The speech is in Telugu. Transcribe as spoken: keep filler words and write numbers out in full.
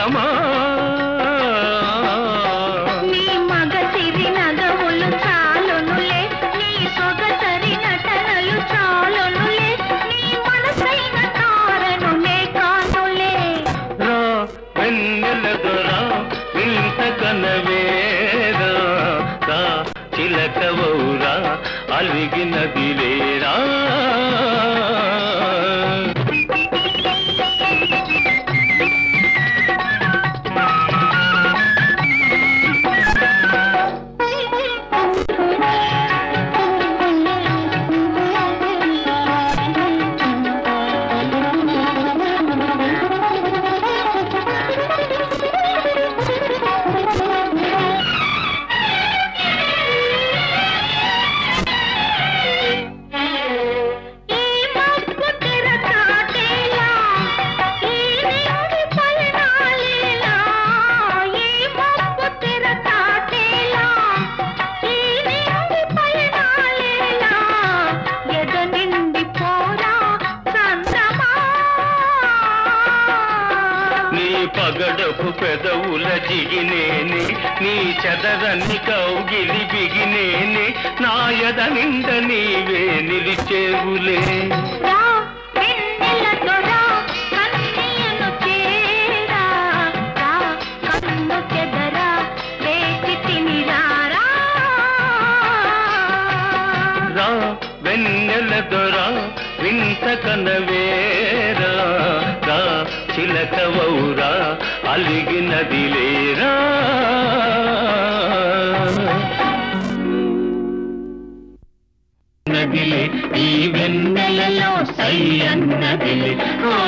చందమా నీ మగ సిరి నగములు చాలునులే, నీ సొగసరి నటనలు చాలునులే, నీ మనసైన తారను నే కానులే. రా వెన్నెల దొరా వింత కనవేరా, రా చిలకవౌరా అలిగినది లేరా. పగడపు పెదవుల జిగినేని, నీ చదరని కౌగిలి బిగినేని, నాయద నిండ నీవే నిలిచేవులే. రా వెన్నెల దొరా వింత కనవేరా, రా చిలకవౌరా అలిగినది లేరా. నదిలే ఈ వెన్నెలలో సై అన్నదిలే.